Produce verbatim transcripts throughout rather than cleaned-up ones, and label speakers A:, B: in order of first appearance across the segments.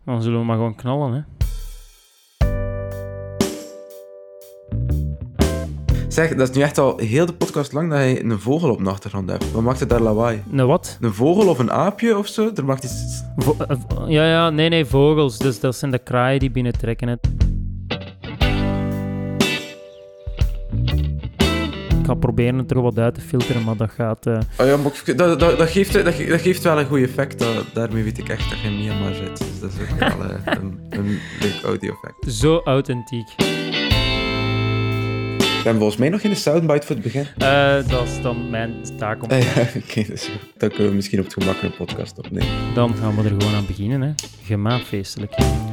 A: Dan zullen we maar gewoon knallen, hè.
B: Zeg, dat is nu echt al heel de podcast lang dat je een vogel op de achtergrond hebt. Wat maakt het daar lawaai?
A: Een wat?
B: Een vogel of een aapje of zo? Er maakt iets...
A: Vo- uh, ja, ja, nee, nee, vogels. Dus dat zijn de kraaien die binnentrekken. Hè. Ik ga proberen het er wat uit te filteren, maar dat gaat... Uh...
B: Oh ja, maar dat, dat, dat, geeft, dat, dat geeft wel een goed effect. Dat, daarmee weet ik echt dat je in Myanmar zit. Dus dat is ook wel uh, een, een leuk audio-effect.
A: Zo authentiek.
B: We hebben volgens mij nog geen soundbite voor het begin.
A: Uh, dat is dan mijn taak om...
B: Uh, ja, oké, okay, dus dan kunnen we misschien op het gemak een podcast opnemen.
A: Dan gaan we er gewoon aan beginnen, hè. Gemaatfeestelijk.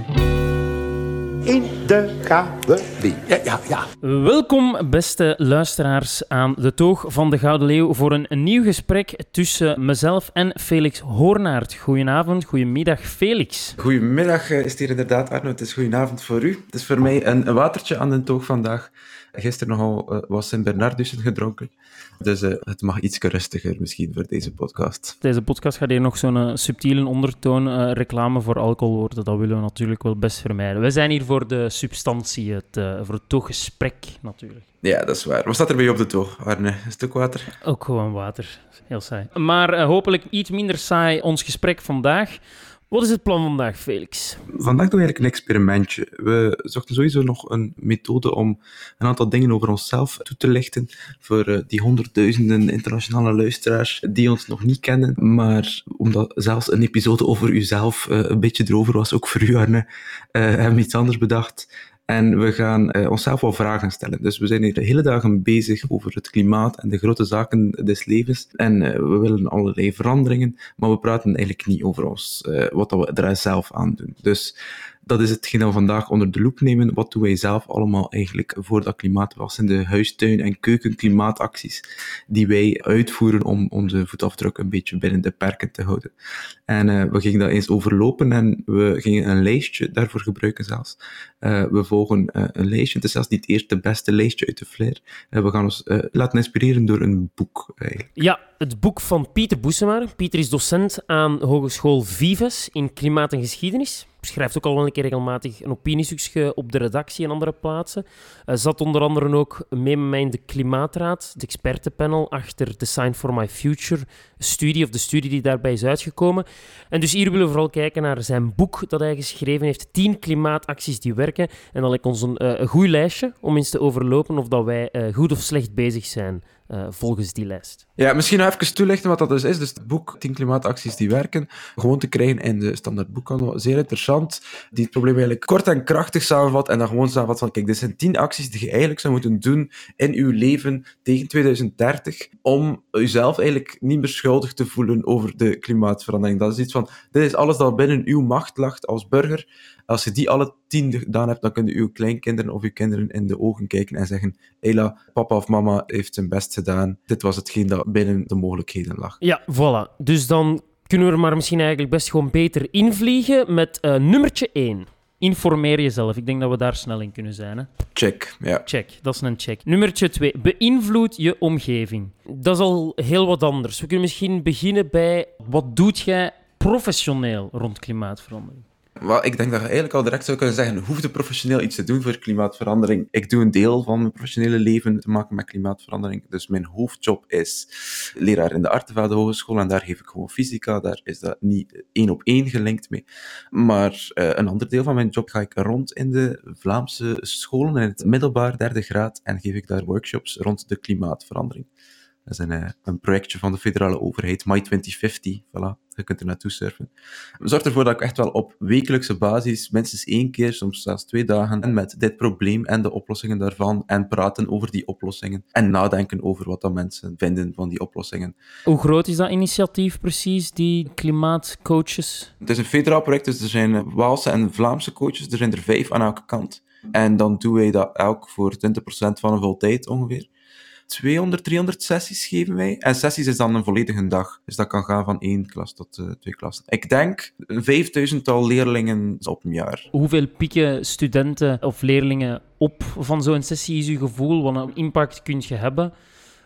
C: In de Gouden Ja, ja, ja.
A: Welkom, beste luisteraars, aan de Toog van de Gouden Leeuw voor een, een nieuw gesprek tussen mezelf en Felix Hoornaert. Goedenavond, goedemiddag, Felix.
B: Goedemiddag is het hier inderdaad, Arno. Het is goedenavond voor u. Het is voor mij een, een watertje aan de toog vandaag. Gisteren nogal uh, was Sint-Bernardussen gedronken. Dus uh, het mag iets rustiger misschien voor deze podcast.
A: Deze podcast gaat hier nog zo'n uh, subtiele ondertoon uh, reclame voor alcohol worden. Dat willen we natuurlijk wel best vermijden. We zijn hier voor de substantie, het, uh, voor het tooggesprek natuurlijk.
B: Ja, dat is waar. Wat staat er bij je op de toog, Arne? Is het ook water?
A: Ook gewoon water. Heel saai. Maar uh, hopelijk iets minder saai ons gesprek vandaag. Wat is het plan vandaag, Felix?
B: Vandaag doen we eigenlijk een experimentje. We zochten sowieso nog een methode om een aantal dingen over onszelf toe te lichten voor uh, die honderdduizenden internationale luisteraars die ons nog niet kennen. Maar omdat zelfs een episode over uzelf uh, een beetje erover was, ook voor u, Arne, uh, hebben we iets anders bedacht. En we gaan uh, onszelf wel vragen stellen. Dus we zijn hier de hele dagen bezig over het klimaat en de grote zaken des levens. En uh, we willen allerlei veranderingen, maar we praten eigenlijk niet over ons, uh, wat we er zelf aan doen. Dus dat is hetgeen dat we vandaag onder de loep nemen. Wat doen wij zelf allemaal eigenlijk voor dat klimaat? Wat zijn de huistuin- en keukenklimaatacties die wij uitvoeren om onze voetafdruk een beetje binnen de perken te houden? En uh, we gingen dat eens overlopen en we gingen een lijstje daarvoor gebruiken zelfs. Uh, we volgen uh, een lijstje. Het is zelfs niet het eerste beste lijstje uit de flair. Uh, we gaan ons uh, laten inspireren door een boek eigenlijk.
A: Ja, het boek van Pieter Boesemaar. Pieter is docent aan Hogeschool Vives in Klimaat en Geschiedenis. Schrijft ook al wel een keer regelmatig een opiniestukje op de redactie en andere plaatsen. Uh, zat onder andere ook mee met mij in de Klimaatraad, het expertenpanel achter Design for My Future studie, of de studie die daarbij is uitgekomen. En dus hier willen we vooral kijken naar zijn boek dat hij geschreven heeft, tien klimaatacties die werken. En dan lijkt ons een, uh, een goed lijstje om eens te overlopen of dat wij uh, goed of slecht bezig zijn. Uh, volgens die lijst.
B: Ja, misschien nog even toelichten wat dat dus is. Dus het boek tien klimaatacties die werken, gewoon te krijgen in de standaard boekhandel. Zeer interessant. Die het probleem eigenlijk kort en krachtig samenvat en dan gewoon samenvat van, kijk, dit zijn tien acties die je eigenlijk zou moeten doen in uw leven tegen tweeduizend dertig om uzelf eigenlijk niet meer schuldig te voelen over de klimaatverandering. Dat is iets van, dit is alles dat binnen uw macht ligt als burger. Als je die alle tien gedaan hebt, dan kunnen uw kleinkinderen of uw kinderen in de ogen kijken en zeggen, Ela, papa of mama heeft zijn best gedaan. Dit was hetgeen dat binnen de mogelijkheden lag.
A: Ja, voilà. Dus dan kunnen we er maar misschien eigenlijk best gewoon beter invliegen met uh, nummertje één. Informeer jezelf. Ik denk dat we daar snel in kunnen zijn. Hè?
B: Check, ja.
A: Check, dat is een check. Nummertje twee. Beïnvloed je omgeving. Dat is al heel wat anders. We kunnen misschien beginnen bij, wat doet jij professioneel rond klimaatverandering?
B: Well, ik denk dat je eigenlijk al direct zou kunnen zeggen, hoefde professioneel iets te doen voor klimaatverandering. Ik doe een deel van mijn professionele leven te maken met klimaatverandering. Dus mijn hoofdjob is leraar in de Artevelde Hogeschool en daar geef ik gewoon fysica. Daar is dat niet één op één gelinkt mee. Maar uh, een ander deel van mijn job ga ik rond in de Vlaamse scholen in het middelbaar derde graad en geef ik daar workshops rond de klimaatverandering. Dat is een, uh, een projectje van de federale overheid, My twintig vijftig, voilà. Je kunt er naartoe surfen. Zorg ervoor dat ik echt wel op wekelijkse basis, minstens één keer, soms zelfs twee dagen, en met dit probleem en de oplossingen daarvan, en praten over die oplossingen, en nadenken over wat dat mensen vinden van die oplossingen.
A: Hoe groot is dat initiatief precies, die klimaatcoaches?
B: Het is een federaal project, dus er zijn Waalse en Vlaamse coaches, er zijn er vijf aan elke kant. En dan doen wij dat elk voor twintig procent van een voltijd ongeveer. tweehonderd, driehonderd sessies geven wij. En sessies is dan een volledige dag. Dus dat kan gaan van één klas tot uh, twee klassen. Ik denk een vijfduizendtal leerlingen op een jaar.
A: Hoeveel pieken studenten of leerlingen op van zo'n sessie is uw gevoel? Wat een impact kun je hebben?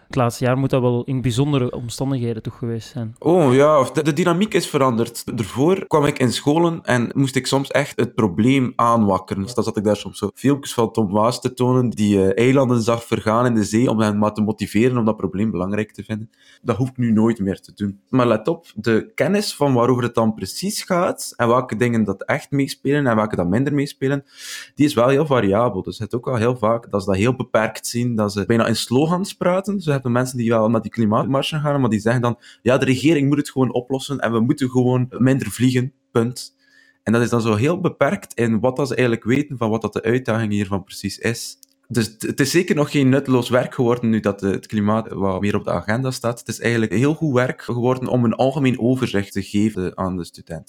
A: Het laatste jaar moet dat wel in bijzondere omstandigheden toch geweest zijn.
B: Oh ja, de, de dynamiek is veranderd. Daarvoor kwam ik in scholen en moest ik soms echt het probleem aanwakkeren. Dus dan zat ik daar soms zo filmpjes van Tom Waas te tonen, die uh, eilanden zag vergaan in de zee, om hen maar te motiveren om dat probleem belangrijk te vinden. Dat hoef ik nu nooit meer te doen. Maar let op, de kennis van waarover het dan precies gaat, en welke dingen dat echt meespelen en welke dat minder meespelen, die is wel heel variabel. Dus het is ook wel heel vaak dat ze dat heel beperkt zien, dat ze bijna in slogans praten. Zo hebben mensen die wel naar die klimaatmarsen gaan, maar die zeggen dan, ja, de regering moet het gewoon oplossen en we moeten gewoon minder vliegen, punt. En dat is dan zo heel beperkt in wat dat ze eigenlijk weten van wat dat de uitdaging hiervan precies is. Dus het is zeker nog geen nutteloos werk geworden nu dat het klimaat wat meer op de agenda staat. Het is eigenlijk heel goed werk geworden om een algemeen overzicht te geven aan de studenten.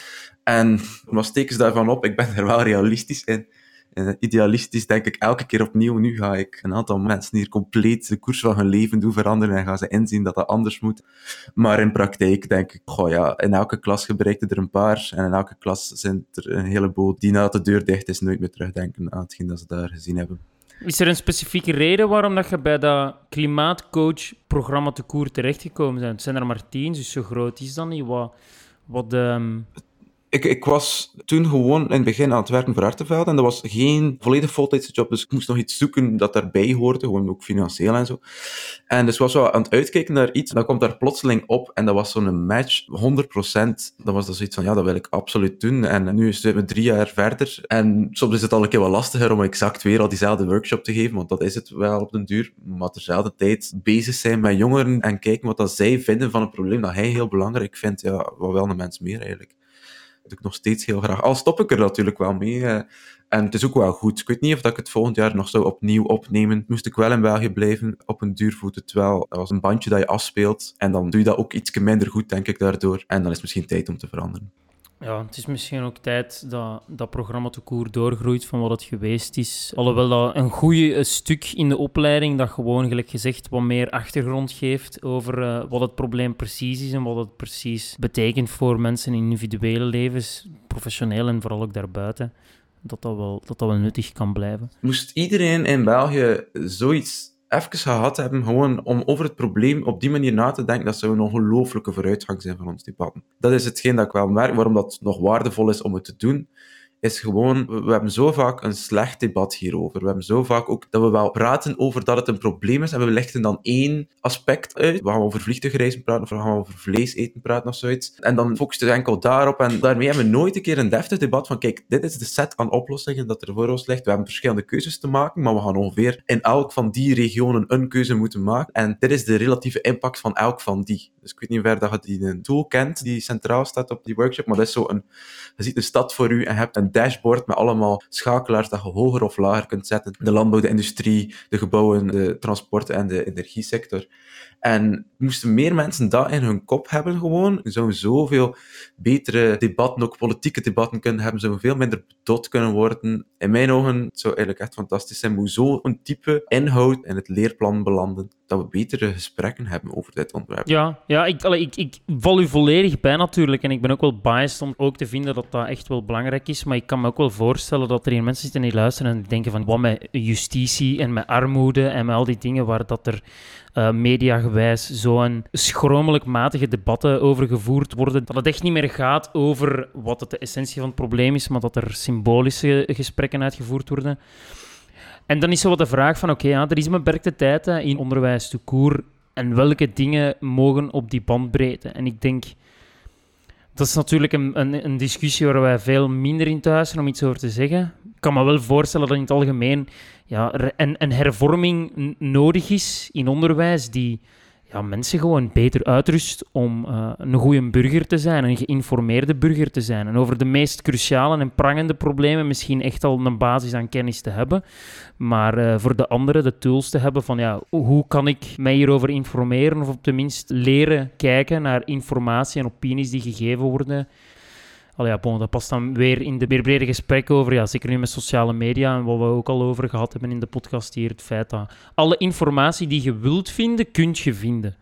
B: En wat steken ze daarvan op? Ik ben er wel realistisch in. En idealistisch denk ik elke keer opnieuw, nu ga ik een aantal mensen hier compleet de koers van hun leven doen veranderen en gaan ze inzien dat dat anders moet. Maar in praktijk denk ik, goh ja, in elke klas gebruikte er een paar en in elke klas zijn er een heleboel die nadat de deur dicht is nooit meer terugdenken aan hetgeen dat ze daar gezien hebben.
A: Is er een specifieke reden waarom dat je bij dat klimaatcoach-programma te koer terechtgekomen bent? Het zijn er maar tien, dus zo groot is dat niet. Wat... wat um...
B: Ik, ik was toen gewoon in het begin aan het werken voor Artevelde en dat was geen volledig voltijdse job, dus ik moest nog iets zoeken dat daarbij hoorde, gewoon ook financieel en zo. En dus was wel aan het uitkijken naar iets, en dan komt daar plotseling op en dat was zo'n match, honderd procent. Dan was dat zoiets van, ja, dat wil ik absoluut doen. En nu zijn we drie jaar verder en soms is het al een keer wat lastiger om exact weer al diezelfde workshop te geven, want dat is het wel op den duur. Maar terzelfde tijd bezig zijn met jongeren en kijken wat dat zij vinden van een probleem dat hij heel belangrijk vindt, ja, wat wel een mens meer eigenlijk. Dat doe ik nog steeds heel graag. Al stop ik er natuurlijk wel mee. Uh, en het is ook wel goed. Ik weet niet of dat ik het volgend jaar nog zou opnieuw opnemen. Moest ik wel in België blijven. Op een duur voelt het wel als een bandje dat je afspeelt. En dan doe je dat ook iets minder goed, denk ik, daardoor. En dan is het misschien tijd om te veranderen.
A: Ja, het is misschien ook tijd dat dat programma te koer doorgroeit van wat het geweest is. Alhoewel dat een goede stuk in de opleiding dat gewoon, gelijk gezegd, wat meer achtergrond geeft over uh, wat het probleem precies is en wat het precies betekent voor mensen in individuele levens, professioneel en vooral ook daarbuiten. Dat dat wel, dat dat wel nuttig kan blijven.
B: Moest iedereen in België zoiets even gehad hebben, gewoon om over het probleem op die manier na te denken, dat zou een ongelooflijke vooruitgang zijn van ons debatten. Dat is hetgeen dat ik wel merk, waarom dat nog waardevol is om het te doen, is gewoon, we hebben zo vaak een slecht debat hierover. We hebben zo vaak ook dat we wel praten over dat het een probleem is, en we lichten dan één aspect uit. We gaan over vliegtuigreizen praten, of we gaan over vlees eten praten of zoiets. En dan focussen we enkel daarop, en daarmee hebben we nooit een keer een deftig debat van, kijk, dit is de set aan oplossingen dat er voor ons ligt. We hebben verschillende keuzes te maken, maar we gaan ongeveer in elk van die regionen een keuze moeten maken. En dit is de relatieve impact van elk van die. Dus ik weet niet ver dat je die een tool kent, die centraal staat op die workshop, maar dat is zo een, je ziet een stad voor u en je hebt een dashboard met allemaal schakelaars dat je hoger of lager kunt zetten. De landbouw, de industrie, de gebouwen, de transport en de energiesector. En moesten meer mensen dat in hun kop hebben gewoon, zouden zoveel betere debatten, ook politieke debatten kunnen hebben, zouden veel minder bedot kunnen worden. In mijn ogen het zou eigenlijk echt fantastisch zijn hoe zo'n type inhoud in het leerplan belanden, dat we betere gesprekken hebben over dit onderwerp.
A: Ja, ja ik, allee, ik, ik val u volledig bij natuurlijk. En ik ben ook wel biased om ook te vinden dat dat echt wel belangrijk is. Maar ik kan me ook wel voorstellen dat er hier mensen zitten die luisteren en denken van wat met justitie en met armoede en met al die dingen waar dat er uh, mediagewijs zo'n schromelijk matige debatten over gevoerd worden. Dat het echt niet meer gaat over wat het de essentie van het probleem is, maar dat er symbolische gesprekken uitgevoerd worden. En dan is zo wat de vraag van, oké, okay, ja, er is een beperkte tijd hè, in onderwijs tout court, en welke dingen mogen op die bandbreedte? En ik denk, dat is natuurlijk een, een, een discussie waar wij veel minder in thuis zijn om iets over te zeggen. Ik kan me wel voorstellen dat in het algemeen ja, een, een hervorming n- nodig is in onderwijs die ja, mensen gewoon beter uitrust om uh, een goede burger te zijn, een geïnformeerde burger te zijn. En over de meest cruciale en prangende problemen misschien echt al een basis aan kennis te hebben. Maar uh, voor de anderen de tools te hebben van ja, hoe kan ik mij hierover informeren of op tenminste leren kijken naar informatie en opinies die gegeven worden. Allee, ja, bon, dat past dan weer in de meer brede gesprekken over, ja, zeker nu met sociale media en wat we ook al over gehad hebben in de podcast hier, het feit dat alle informatie die je wilt vinden, kunt je vinden.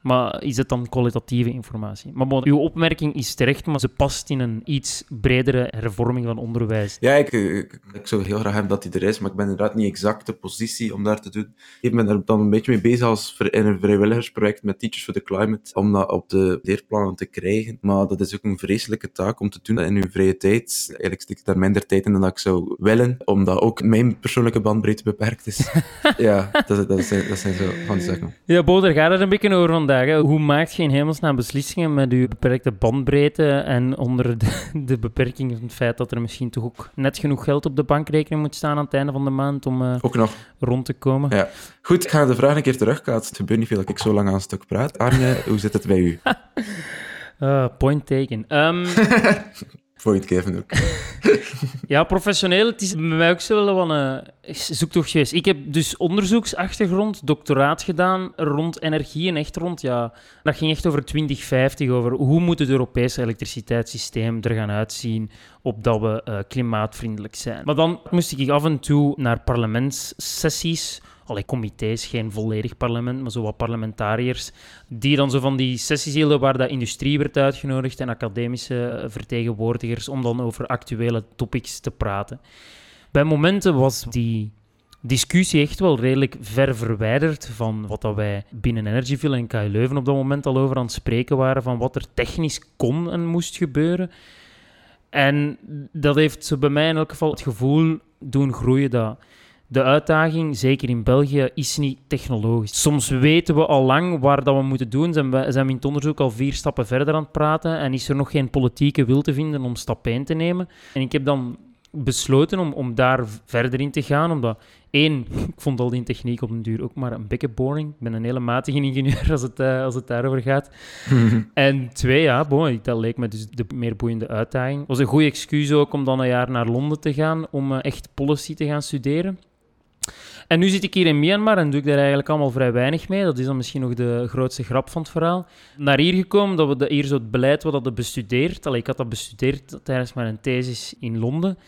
A: Maar is het dan kwalitatieve informatie? Maar bon, uw opmerking is terecht, maar ze past in een iets bredere hervorming van onderwijs.
B: Ja, ik, ik, ik zou heel graag hebben dat hij er is, maar ik ben inderdaad niet exact de positie om daar te doen. Ik ben er dan een beetje mee bezig als vri- in een vrijwilligersproject met Teachers for the Climate, om dat op de leerplannen te krijgen. Maar dat is ook een vreselijke taak om te doen in uw vrije tijd. Eigenlijk stik ik daar minder tijd in dan dat ik zou willen, omdat ook mijn persoonlijke bandbreedte beperkt is. Ja, dat, dat, zijn, dat zijn zo van die zaken.
A: Ja, Bo, daar gaat het een beetje over vandaag. Hè. Hoe maakt je in hemelsnaam beslissingen met uw beperkte bandbreedte en onder de, de beperking van het feit dat er misschien toch ook net genoeg geld op de bankrekening moet staan aan het einde van de maand om uh,
B: ook nog
A: rond te komen?
B: Ja. Goed, ik ga de vraag een keer terugkaatsen. Het gebeurt niet veel dat ik zo lang aan een stuk praat. Arne, hoe zit het bij u?
A: uh, point taken. Um...
B: Point Kevin ook.
A: Ja, professioneel. Het is bij mij ook zo wel een zoektocht geweest. Ik heb dus onderzoeksachtergrond, doctoraat gedaan rond energie en echt rond, ja, dat ging echt over twintig vijftig, over hoe moet het Europese elektriciteitssysteem er gaan uitzien opdat we uh, klimaatvriendelijk zijn. Maar dan moest ik af en toe naar parlementssessies, allee, comité's, geen volledig parlement, maar zo wat parlementariërs, die dan zo van die sessies hielden waar de industrie werd uitgenodigd en academische vertegenwoordigers om dan over actuele topics te praten. Bij momenten was die discussie echt wel redelijk ver verwijderd van wat dat wij binnen Energyville en K U Leuven op dat moment al over aan het spreken waren, van wat er technisch kon en moest gebeuren. En dat heeft zo bij mij in elk geval het gevoel doen groeien dat de uitdaging, zeker in België, is niet technologisch. Soms weten we al lang waar dat we moeten doen. Zijn we, zijn we in het onderzoek al vier stappen verder aan het praten en is er nog geen politieke wil te vinden om stap één te nemen. En ik heb dan besloten om, om daar verder in te gaan, omdat één, ik vond al die techniek op den duur ook maar een beetje boring. Ik ben een hele matige ingenieur als het, uh, als het daarover gaat. En twee, ja, bon, dat leek me dus de meer boeiende uitdaging. Het was een goede excuus ook om dan een jaar naar Londen te gaan, om uh, echt policy te gaan studeren. En nu zit ik hier in Myanmar en doe ik daar eigenlijk allemaal vrij weinig mee. Dat is dan misschien nog de grootste grap van het verhaal. Naar hier gekomen, dat we de, hier zo het beleid wat hadden bestudeerd. Allee, ik had dat bestudeerd tijdens mijn thesis in Londen.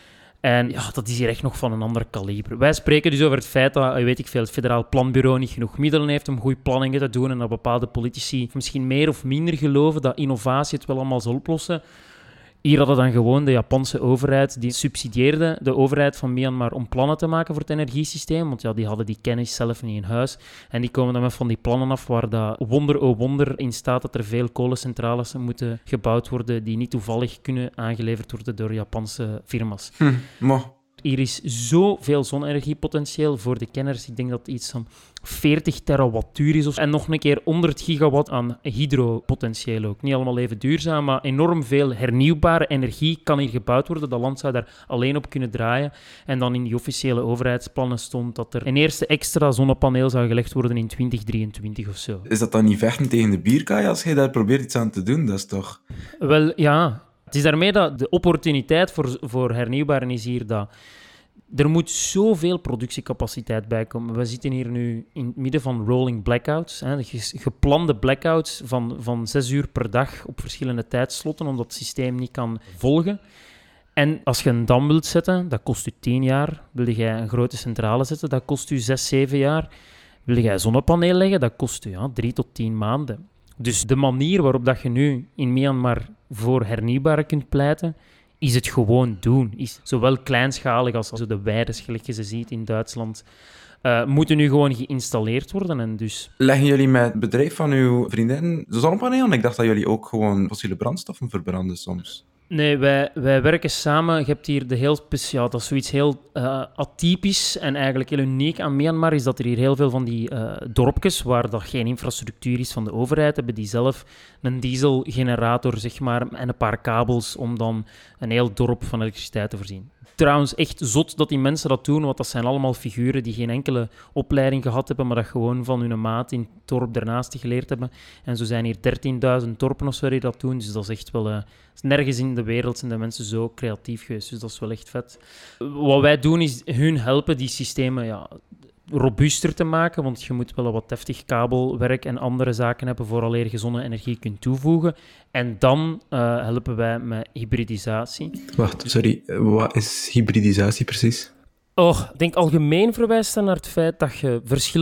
A: En ja, dat is hier echt nog van een ander kaliber. Wij spreken dus over het feit dat, weet ik veel, het Federaal Planbureau niet genoeg middelen heeft om goede planningen te doen en dat bepaalde politici misschien meer of minder geloven dat innovatie het wel allemaal zal oplossen. Hier hadden dan gewoon de Japanse overheid, die subsidieerde de overheid van Myanmar om plannen te maken voor het energiesysteem, want ja, die hadden die kennis zelf niet in huis. En die komen dan met van die plannen af waar dat wonder oh wonder in staat dat er veel kolencentrales moeten gebouwd worden die niet toevallig kunnen aangeleverd worden door Japanse firma's.
B: Hm, maar...
A: Hier is zoveel zonne-energiepotentieel voor de kenners. Ik denk dat het iets van veertig terawattuur is. Of... En nog een keer honderd gigawatt aan hydropotentieel ook. Niet allemaal even duurzaam, maar enorm veel hernieuwbare energie kan hier gebouwd worden. Dat land zou daar alleen op kunnen draaien. En dan in die officiële overheidsplannen stond dat er een eerste extra zonnepaneel zou gelegd worden in twintig drieëntwintig of zo.
B: Is dat dan niet vechten tegen de bierkaai als je daar probeert iets aan te doen? Dat is toch...
A: Wel, ja... Het is daarmee dat de opportuniteit voor, voor hernieuwbaren is hier dat er moet zoveel productiecapaciteit bij komen. We zitten hier nu in het midden van rolling blackouts. Hè, geplande blackouts van, van zes uur per dag op verschillende tijdslotten, omdat het systeem niet kan volgen. En als je een dam wilt zetten, dat kost u tien jaar. Wil jij een grote centrale zetten, dat kost u zes, zeven jaar. Wil jij zonnepaneel leggen, dat kost u ja, drie tot tien maanden. Dus de manier waarop dat je nu in Myanmar voor hernieuwbare kunt pleiten, is het gewoon doen. Is zowel kleinschalig als de weides, gelijk je ze ziet in Duitsland, uh, moeten nu gewoon geïnstalleerd worden. En dus...
B: Leggen jullie met het bedrijf van uw vriendin zonnepanelen? Ik dacht dat jullie ook gewoon fossiele brandstoffen verbranden soms.
A: Nee, wij, wij werken samen. Je hebt hier de heel speciaal, dat is zoiets heel uh, atypisch en eigenlijk heel uniek aan Myanmar, is dat er hier heel veel van die uh, dorpjes, waar dat geen infrastructuur is van de overheid, hebben die zelf een dieselgenerator, zeg maar, en een paar kabels om dan een heel dorp van elektriciteit te voorzien. Trouwens, echt zot dat die mensen dat doen, want dat zijn allemaal figuren die geen enkele opleiding gehad hebben, maar dat gewoon van hun maat in het dorp daarnaast geleerd hebben. En zo zijn hier dertienduizend dorpen of zo die dat doen, dus dat is echt wel... Uh, nergens in de wereld zijn de mensen zo creatief geweest, dus dat is wel echt vet. Wat wij doen is hun helpen die systemen ja, robuuster te maken, want je moet wel wat deftig kabelwerk en andere zaken hebben vooraleer je zonne-energie kunt toevoegen. En dan uh, helpen wij met hybridisatie.
B: Wacht, sorry. Wat is hybridisatie precies?
A: Oh, ik denk algemeen verwijst dan naar het feit dat je verschillende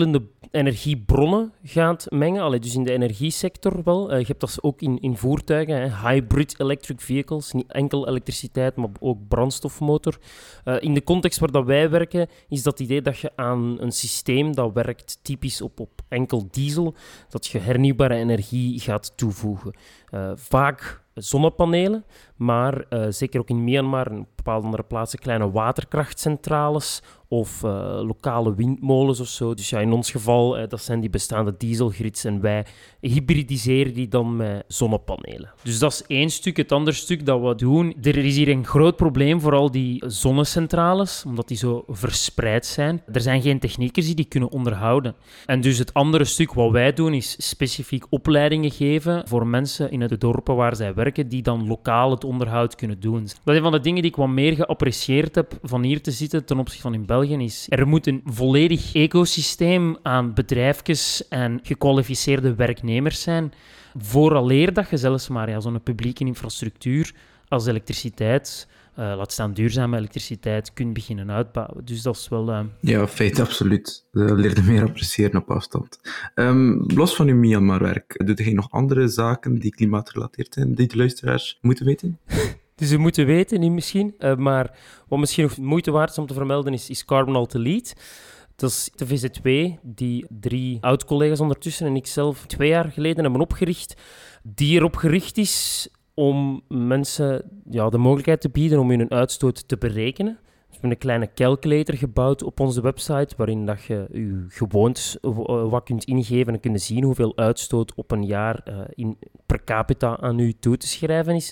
A: energiebronnen gaat mengen. Allee, dus in de energiesector wel. Uh, je hebt dat ook in, in voertuigen, hè. Hybrid electric vehicles. Niet enkel elektriciteit, maar ook brandstofmotor. Uh, in de context waar dat wij werken, is dat idee dat je aan een systeem dat werkt typisch op, op enkel diesel, dat je hernieuwbare energie gaat toevoegen. Uh, vaak zonnepanelen, maar uh, zeker ook in Myanmar en op bepaalde andere plaatsen kleine waterkrachtcentrales of uh, lokale windmolens of zo. Dus ja, in ons geval, uh, dat zijn die bestaande dieselgrids en wij hybridiseren die dan met zonnepanelen. Dus dat is één stuk. Het andere stuk dat we doen, er is hier een groot probleem voor al die zonnecentrales, omdat die zo verspreid zijn. Er zijn geen techniekers die die kunnen onderhouden. En dus het andere stuk wat wij doen, is specifiek opleidingen geven voor mensen in de dorpen waar zij werken, die dan lokaal het onderhoud kunnen doen. Dat is een van de dingen die ik wat meer geapprecieerd heb van hier te zitten ten opzichte van in België, is er moet een volledig ecosysteem aan bedrijfjes en gekwalificeerde werknemers zijn, vooraleer dat je zelfs maar ja, zo'n publieke infrastructuur als elektriciteit, uh, laat staan duurzame elektriciteit, kunt beginnen uitbouwen. Dus dat is wel... Uh...
B: Ja, feit, absoluut. Dat leerde meer appreciëren op afstand. Um, los van uw Myanmar-werk, doet je nog andere zaken die klimaatgerelateerd zijn, die de luisteraars moeten weten?
A: Dus we moeten weten, niet misschien, uh, maar wat misschien nog moeite waard is om te vermelden, is, is Carbon Alt Elite. Dat is de V Z W, die drie oud-collega's ondertussen en ik zelf twee jaar geleden hebben opgericht, die erop gericht is om mensen ja, de mogelijkheid te bieden om hun uitstoot te berekenen. We hebben een kleine calculator gebouwd op onze website, waarin dat je je gewoontes wat kunt ingeven en kunt zien hoeveel uitstoot op een jaar uh, in, per capita aan u toe te schrijven is.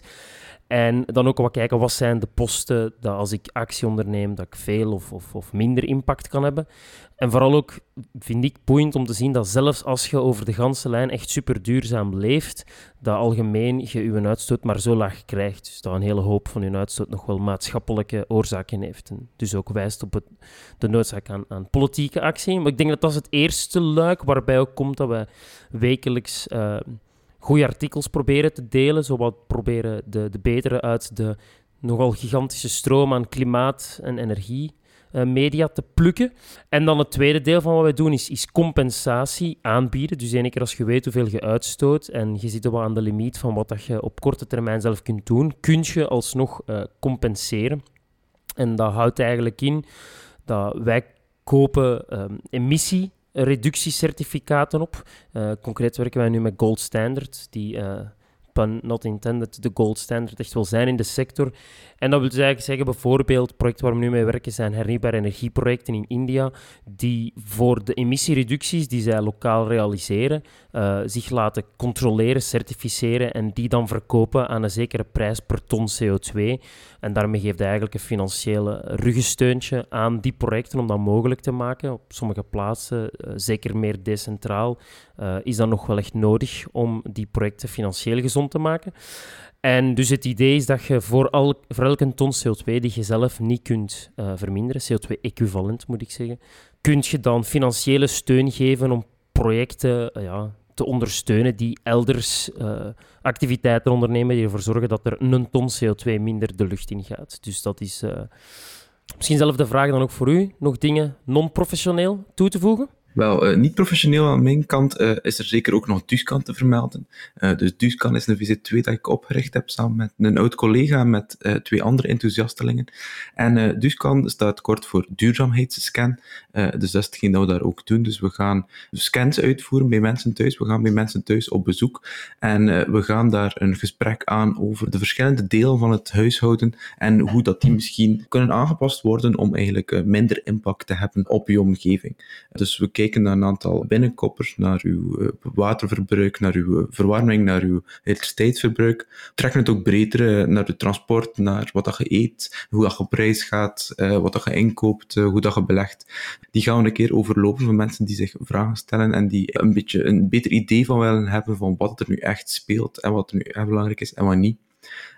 A: En dan ook wat kijken, wat zijn de posten dat als ik actie onderneem, dat ik veel of, of, of minder impact kan hebben. En vooral ook vind ik boeiend om te zien dat zelfs als je over de ganse lijn echt super duurzaam leeft, dat algemeen je je uitstoot maar zo laag krijgt. Dus dat een hele hoop van je uitstoot nog wel maatschappelijke oorzaken heeft. En dus ook wijst op het, de noodzaak aan, aan politieke actie. Maar ik denk dat dat is het eerste luik waarbij ook komt dat we wekelijks... Uh, goede artikels proberen te delen, zowat proberen de, de betere uit de nogal gigantische stroom aan klimaat- en energiemedia uh, te plukken. En dan het tweede deel van wat wij doen is, is compensatie aanbieden. Dus ene keer als je weet hoeveel je uitstoot en je zit wel aan de limiet van wat dat je op korte termijn zelf kunt doen, kun je alsnog uh, compenseren. En dat houdt eigenlijk in dat wij kopen um, emissie reductiecertificaten op. Uh, concreet werken wij nu met Gold Standard, die, uh, pun not intended, de Gold Standard echt wil zijn in de sector. En dat wil dus eigenlijk zeggen, bijvoorbeeld, projecten waar we nu mee werken zijn hernieuwbare energieprojecten in India, die voor de emissiereducties die zij lokaal realiseren, uh, zich laten controleren, certificeren en die dan verkopen aan een zekere prijs per ton C O twee. En daarmee geeft hij eigenlijk een financiële ruggensteuntje aan die projecten om dat mogelijk te maken. Op sommige plaatsen, uh, zeker meer decentraal, uh, is dat nog wel echt nodig om die projecten financieel gezond te maken. En dus het idee is dat je voor, al, voor elke ton C O twee die je zelf niet kunt uh, verminderen, C O twee equivalent moet ik zeggen, kun je dan financiële steun geven om projecten uh, ja, te ondersteunen die elders uh, activiteiten ondernemen die ervoor zorgen dat er een ton C O twee minder de lucht in gaat. Dus dat is uh, misschien zelf de vraag dan ook voor u. Nog dingen non-professioneel toe te voegen?
B: Wel, uh, niet professioneel aan mijn kant uh, is er zeker ook nog Duskan te vermelden. Uh, dus Duskan is een V Z W dat ik opgericht heb samen met een oud-collega met uh, twee andere enthousiastelingen. En uh, Duskan staat kort voor duurzaamheidsscan. Uh, dus dat is hetgeen dat we daar ook doen. Dus we gaan scans uitvoeren bij mensen thuis. We gaan bij mensen thuis op bezoek. En uh, we gaan daar een gesprek aan over de verschillende delen van het huishouden en hoe dat die misschien kunnen aangepast worden om eigenlijk uh, minder impact te hebben op je omgeving. Dus we kijken naar een aantal binnenkoppers, naar uw uh, waterverbruik, naar uw uh, verwarming, naar uw elektriciteitsverbruik. Trekken het ook breder uh, naar de transport, naar wat dat je eet, hoe dat je prijs gaat, uh, wat dat je inkoopt, uh, hoe dat je belegt. Die gaan we een keer overlopen van mensen die zich vragen stellen en die een beetje een beter idee van willen hebben van wat er nu echt speelt en wat er nu echt belangrijk is en wat niet.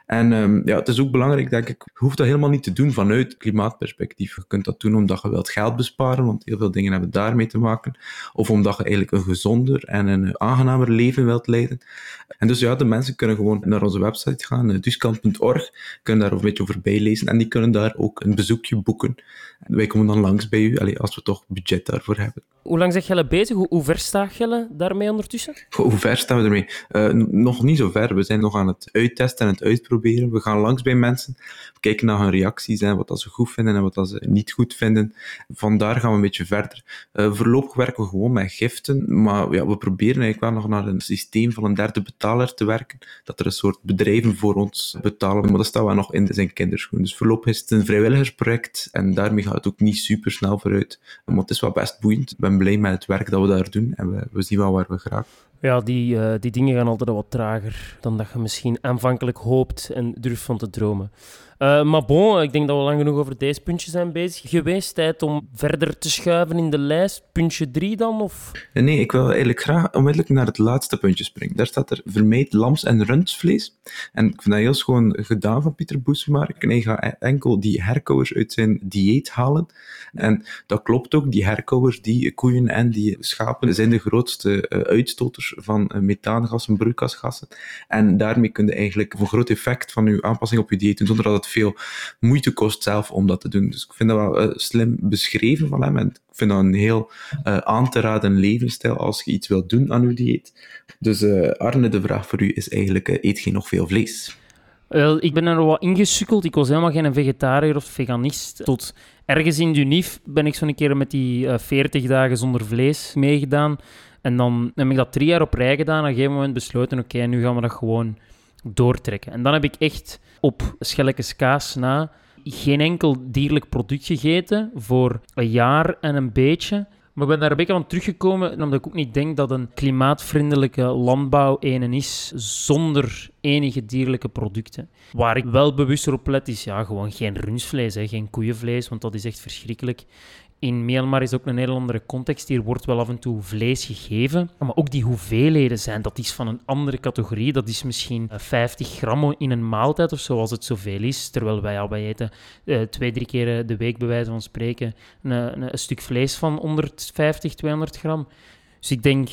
B: En um, ja, het is ook belangrijk, denk ik, je hoeft dat helemaal niet te doen vanuit klimaatperspectief. Je kunt dat doen omdat je wilt geld besparen, want heel veel dingen hebben daarmee te maken. Of omdat je eigenlijk een gezonder en een aangenamer leven wilt leiden. En dus ja, de mensen kunnen gewoon naar onze website gaan, duskant punt org, kunnen daar een beetje over bijlezen en die kunnen daar ook een bezoekje boeken. En wij komen dan langs bij u, allee, als we toch budget daarvoor hebben.
A: Hoe lang zeg jij bezig? Hoe, hoe ver staat jij daarmee ondertussen?
B: Hoe ver staan we ermee? Uh, nog niet zo ver. We zijn nog aan het uittesten en het uitproberen. We gaan langs bij mensen. We kijken naar hun reacties en wat ze goed vinden en wat ze niet goed vinden. Vandaar gaan we een beetje verder. Uh, voorlopig werken we gewoon met giften, maar ja, we proberen eigenlijk wel nog naar een systeem van een derde betaler te werken. Dat er een soort bedrijven voor ons betalen, maar dat staat wel nog in zijn kinderschoen. Dus voorlopig is het een vrijwilligersproject en daarmee gaat het ook niet super snel vooruit. Maar het is wel best boeiend. Ik ben blij met het werk dat we daar doen en we, we zien wel waar we geraken.
A: Ja, die, uh, die dingen gaan altijd wat trager dan dat je misschien aanvankelijk hoopt en durft van te dromen. Uh, maar bon, ik denk dat we lang genoeg over deze puntjes zijn bezig geweest. Tijd om verder te schuiven in de lijst. Puntje drie dan? Of?
B: Nee, ik wil eigenlijk graag onmiddellijk naar het laatste puntje springen. Daar staat er vermijd lams- en rundvlees. En ik vind dat heel schoon gedaan van Pieter Boesemaer. Hij gaat enkel die herkauwers uit zijn dieet halen. En dat klopt ook. Die herkauwers, die koeien en die schapen zijn de grootste uh, uitstoters van uh, methaangassen, broeikasgassen. En daarmee kun je eigenlijk een groot effect van je aanpassing op je dieet doen, zonder dat het veel moeite kost zelf om dat te doen. Dus ik vind dat wel uh, slim beschreven van hem. En ik vind dat een heel uh, aan te raden levensstijl als je iets wilt doen aan je dieet. Dus uh, Arne, de vraag voor u is eigenlijk, uh, eet je nog veel vlees?
A: Wel, ik ben er wat ingesukkeld. Ik was helemaal geen vegetariër of veganist. Tot ergens in Dunif ben ik zo'n keer met die uh, veertig dagen zonder vlees meegedaan. En dan heb ik dat drie jaar op rij gedaan. En op een gegeven moment besloten, oké, okay, nu gaan we dat gewoon doortrekken. En dan heb ik echt op Schellekes kaas na geen enkel dierlijk product gegeten voor een jaar en een beetje. Maar ik ben daar een beetje aan teruggekomen, omdat ik ook niet denk dat een klimaatvriendelijke landbouw ene is zonder enige dierlijke producten. Waar ik wel bewuster op let is ja, gewoon geen rundvlees, hè, geen koeienvlees, want dat is echt verschrikkelijk. In Myanmar is ook een heel andere context. Hier wordt wel af en toe vlees gegeven. Maar ook die hoeveelheden zijn, dat is van een andere categorie. Dat is misschien vijftig gram in een maaltijd of zo, als het zoveel is. Terwijl wij al wij eten uh, twee, drie keer de week, bij wijze van spreken, een, een, een stuk vlees van honderdvijftig, tweehonderd gram. Dus ik denk,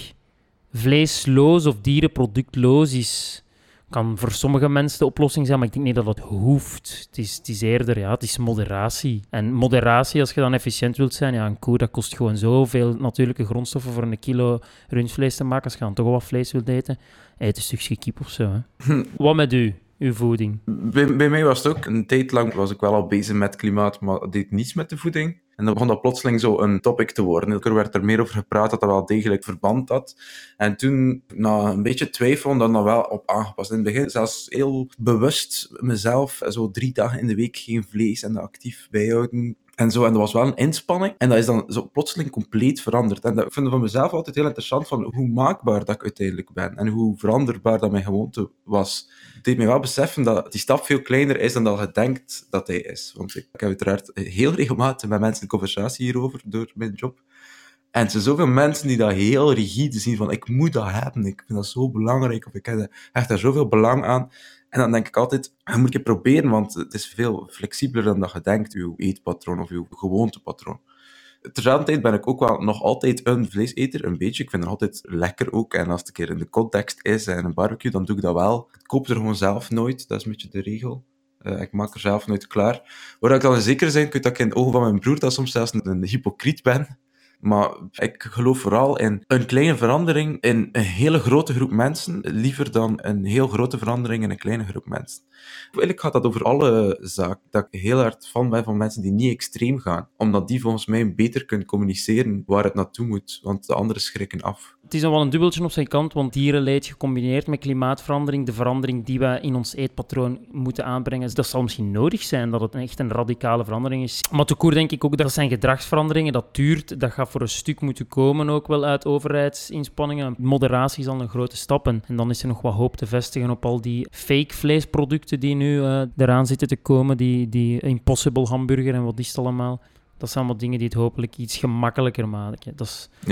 A: vleesloos of dierenproductloos is... kan voor sommige mensen de oplossing zijn, maar ik denk niet dat dat hoeft. Het is, het is eerder, ja, het is moderatie. En moderatie, als je dan efficiënt wilt zijn, ja, een koe, dat kost gewoon zoveel natuurlijke grondstoffen voor een kilo rundvlees te maken. Als je dan toch wel wat vlees wilt eten, eet een stukje kip of zo. Hè. Wat met u? Uw voeding?
B: Bij, bij mij was het ook. Een tijd lang was ik wel al bezig met klimaat, maar deed niets met de voeding. En dan begon dat plotseling zo een topic te worden. Elke keer werd er meer over gepraat dat dat wel degelijk verband had. En toen, na een beetje twijfelen, dan, dan wel op aangepast. In het begin zelfs heel bewust mezelf, zo drie dagen in de week geen vlees en dat actief bijhouden. En zo, en dat was wel een inspanning. En dat is dan zo plotseling compleet veranderd. En dat, ik vind het van mezelf altijd heel interessant van hoe maakbaar dat ik uiteindelijk ben. En hoe veranderbaar dat mijn gewoonte was. Het deed mij wel beseffen dat die stap veel kleiner is dan dat je denkt dat hij is. Want ik, ik heb uiteraard heel regelmatig met mensen een conversatie hierover door mijn job. En er zijn zoveel mensen die dat heel rigide zien van ik moet dat hebben, ik vind dat zo belangrijk, of ik heb echt daar zoveel belang aan. En dan denk ik altijd, je moet je proberen, want het is veel flexibeler dan dat je denkt, je eetpatroon of je gewoontepatroon. Terzelfde tijd ben ik ook wel nog altijd een vleeseter, een beetje. Ik vind het altijd lekker ook. En als het een keer in de context is en een barbecue, dan doe ik dat wel. Ik koop er gewoon zelf nooit, dat is een beetje de regel. Uh, ik maak er zelf nooit klaar. Waar ik dan zeker zijn, kun je dat ik in de ogen van mijn broer dat soms zelfs een, een hypocriet ben. Maar ik geloof vooral in een kleine verandering in een hele grote groep mensen, liever dan een heel grote verandering in een kleine groep mensen. Eigenlijk gaat dat over alle zaken, dat ik heel hard fan ben van mensen die niet extreem gaan, omdat die volgens mij beter kunnen communiceren waar het naartoe moet, want de anderen schrikken af.
A: Het is dan wel een dubbeltje op zijn kant, want dierenleed gecombineerd met klimaatverandering, de verandering die wij in ons eetpatroon moeten aanbrengen, dat zal misschien nodig zijn, dat het echt een radicale verandering is. Maar te koer denk ik ook, dat zijn gedragsveranderingen, dat duurt, dat gaat voor een stuk moeten komen ook wel uit overheidsinspanningen. Moderatie is al een grote stap en dan is er nog wat hoop te vestigen op al die fake vleesproducten die nu uh, eraan zitten te komen, die, die Impossible hamburger en wat is het allemaal. Dat zijn allemaal dingen die het hopelijk iets gemakkelijker maken. Dat is...
B: Ja.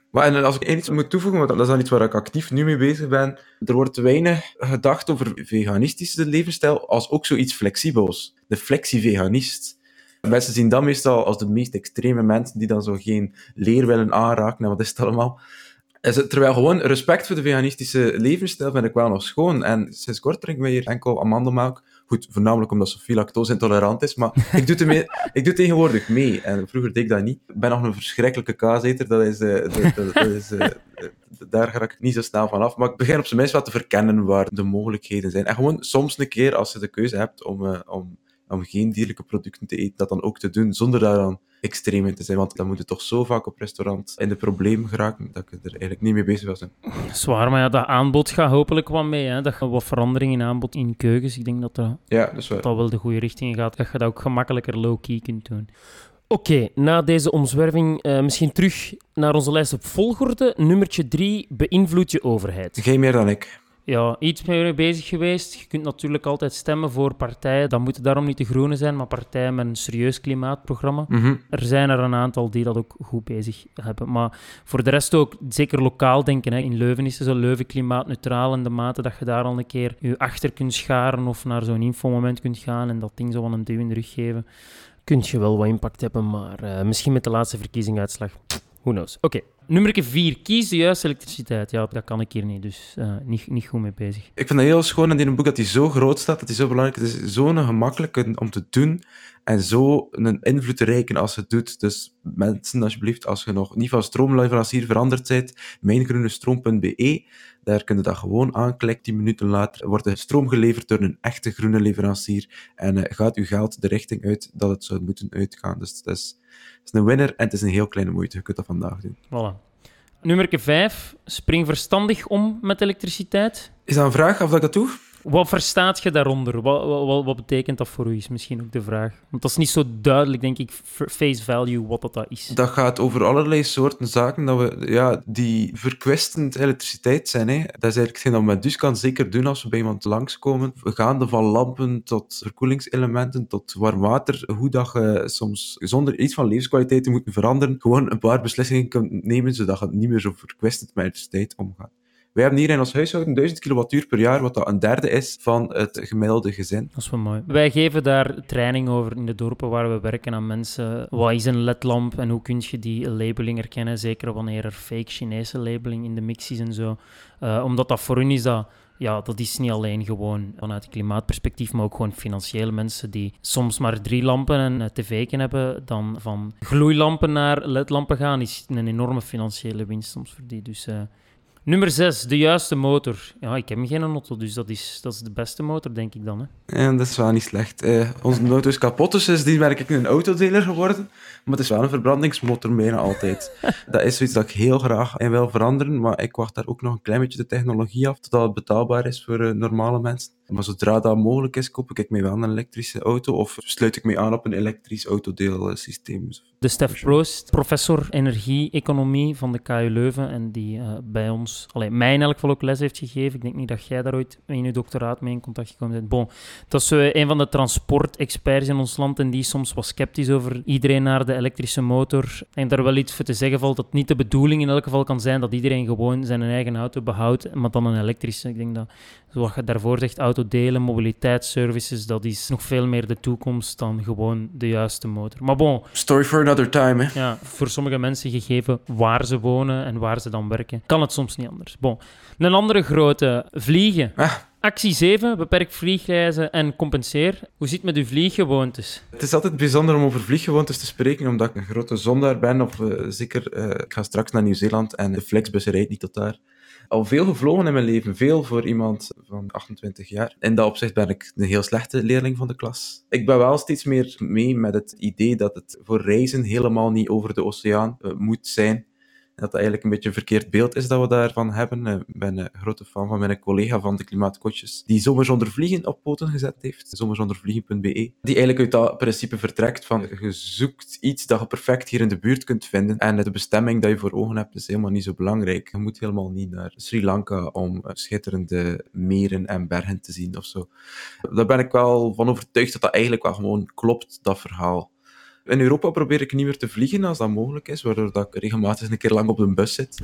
B: Maar en als ik één iets moet toevoegen, want dat is dan iets waar ik actief nu mee bezig ben, er wordt weinig gedacht over veganistische levensstijl als ook zoiets flexibels. De flexi-veganist. Mensen zien dat meestal als de meest extreme mensen die dan zo geen leer willen aanraken en wat is het allemaal. Terwijl gewoon respect voor de veganistische levensstijl vind ik wel nog schoon. En sinds kort drinken we hier enkel amandelmelk. Goed, voornamelijk omdat Sophie lactose-intolerant is, maar ik doe, mee, ik doe tegenwoordig mee. En vroeger deed ik dat niet. Ik ben nog een verschrikkelijke kaaseter, dat is, uh, dat, dat, dat is, uh, daar ga ik niet zo snel van af. Maar ik begin op zijn minst wel te verkennen waar de mogelijkheden zijn. En gewoon soms een keer, als je de keuze hebt om, uh, om, om geen dierlijke producten te eten, dat dan ook te doen, zonder daar dan extreem in te zijn. Want dan moet je toch zo vaak op restaurant in de problemen geraken, dat ik er eigenlijk niet mee bezig wil zijn.
A: Zwaar, maar ja, dat aanbod gaat hopelijk wat mee. Hè? Dat gaat wat verandering in aanbod in keukens. Ik denk dat dat,
B: ja, dat, is waar.
A: dat, dat wel de goede richting gaat. Dat je dat ook gemakkelijker low-key kunt doen. Oké, okay, na deze omzwerving uh, misschien terug naar onze lijst op volgorde. Nummertje drie, beïnvloed je overheid.
B: Geen meer dan ik.
A: Ja, iets mee bezig geweest. Je kunt natuurlijk altijd stemmen voor partijen. Dat moeten daarom niet de Groenen zijn, maar partijen met een serieus klimaatprogramma.
B: Mm-hmm.
A: Er zijn er een aantal die dat ook goed bezig hebben. Maar voor de rest ook zeker lokaal denken. Hè. In Leuven is het zo Leuven klimaatneutraal in de mate dat je daar al een keer je achter kunt scharen of naar zo'n infomoment kunt gaan en dat ding zo aan een duw in de rug geven. Kun je wel wat impact hebben, maar uh, misschien met de laatste verkiezingsuitslag. Who knows. Oké. Okay. Nummer vier. Kies de juiste elektriciteit. Ja, dat kan ik hier niet, dus uh, niet, niet goed mee bezig.
B: Ik vind dat heel schoon in een boek dat hij zo groot staat, dat hij zo belangrijk is. Het is zo'n gemakkelijke om te doen en zo een invloed te reiken als je het doet. Dus mensen, alsjeblieft, als je nog niet van stroomleverancier veranderd bent, mijngroenestroom punt b e, daar kun je dat gewoon aanklikken. tien minuten later wordt de stroom geleverd door een echte groene leverancier en uh, gaat uw geld de richting uit dat het zou moeten uitgaan. Dus het is... Het is een winner en het is een heel kleine moeite. Je kunt dat vandaag doen.
A: Voilà. Nummer vijf. Spring verstandig om met elektriciteit.
B: Is dat een vraag of dat ik dat doe?
A: Wat verstaat je daaronder? Wat, wat, wat betekent dat voor u, is misschien ook de vraag. Want dat is niet zo duidelijk, denk ik, face value, wat dat, dat is.
B: Dat gaat over allerlei soorten zaken dat we, ja, die verkwistend elektriciteit zijn. Hè. Dat is eigenlijk hetgeen dat we met dus kan zeker doen als we bij iemand langskomen. Gaande van lampen tot verkoelingselementen tot warm water. Hoe dat je soms zonder iets van levenskwaliteit te moeten veranderen, gewoon een paar beslissingen kunt nemen, zodat het niet meer zo verkwistend met elektriciteit omgaat. Wij hebben hier in ons huishouden duizend kilowattuur per jaar, wat dat een derde is van het gemiddelde gezin.
A: Dat is wel mooi. Wij geven daar training over in de dorpen waar we werken aan mensen. Wat is een L E D-lamp en hoe kun je die labeling herkennen? Zeker wanneer er fake Chinese labeling in de mix is en zo. Uh, omdat dat voor hun is dat... Ja, dat is niet alleen gewoon vanuit het klimaatperspectief, maar ook gewoon financiële mensen die soms maar drie lampen en een tv'ken hebben, dan van gloeilampen naar L E D-lampen gaan, is een enorme financiële winst soms voor die. Dus... Uh, Nummer zes, de juiste motor. Ja, ik heb geen auto, dus dat is, dat is de beste motor, denk ik dan. Hè?
B: Ja, dat is wel niet slecht. Uh, onze auto is kapot, dus sindsdien ben ik een autodealer geworden. Maar het is wel een verbrandingsmotor, bijna altijd. Dat is zoiets dat ik heel graag in wil veranderen, maar ik wacht daar ook nog een klein beetje de technologie af, totdat het betaalbaar is voor uh, normale mensen. Maar zodra dat mogelijk is, koop ik mij wel een elektrische auto of sluit ik mij aan op een elektrisch autodeelsysteem.
A: De Stef Proost, professor energie-economie van de K U Leuven en die uh, bij ons, allee, mij in elk geval ook les heeft gegeven. Ik denk niet dat jij daar ooit in je doctoraat mee in contact gekomen bent. Bon, dat is uh, een van de transportexperts in ons land en die is soms wat sceptisch over iedereen naar de elektrische motor. En daar wel iets voor te zeggen valt dat het niet de bedoeling in elk geval kan zijn dat iedereen gewoon zijn eigen auto behoudt, maar dan een elektrische. Ik denk dat, zoals je daarvoor zegt, autodelen, mobiliteitsservices, dat is nog veel meer de toekomst dan gewoon de juiste motor. Maar bon.
B: Story for another time, hè.
A: Ja, voor sommige mensen, gegeven waar ze wonen en waar ze dan werken, kan het soms niet anders. Bon. Een andere grote, vliegen.
B: Ah.
A: Actie zeven, beperk vliegreizen en compenseer. Hoe zit het met uw vlieggewoontes?
B: Het is altijd bijzonder om over vlieggewoontes te spreken, omdat ik een grote zondaar ben. Of uh, zeker, uh, ik ga straks naar Nieuw-Zeeland en de Flexbus rijdt niet tot daar. Al veel gevlogen in mijn leven, veel voor iemand van achtentwintig jaar. In dat opzicht ben ik een heel slechte leerling van de klas. Ik ben wel steeds meer mee met het idee dat het voor reizen helemaal niet over de oceaan uh, moet zijn. En dat dat eigenlijk een beetje een verkeerd beeld is dat we daarvan hebben. Ik ben een grote fan van mijn collega van de Klimaatcoaches, die Zomer zonder vliegen op poten gezet heeft. zomer zonder vliegen punt b e. Die eigenlijk uit dat principe vertrekt van je zoekt iets dat je perfect hier in de buurt kunt vinden. En de bestemming dat je voor ogen hebt is helemaal niet zo belangrijk. Je moet helemaal niet naar Sri Lanka om schitterende meren en bergen te zien of zo. Daar ben ik wel van overtuigd dat dat eigenlijk wel gewoon klopt, dat verhaal. In Europa probeer ik niet meer te vliegen als dat mogelijk is, waardoor dat ik regelmatig een keer lang op de bus zit.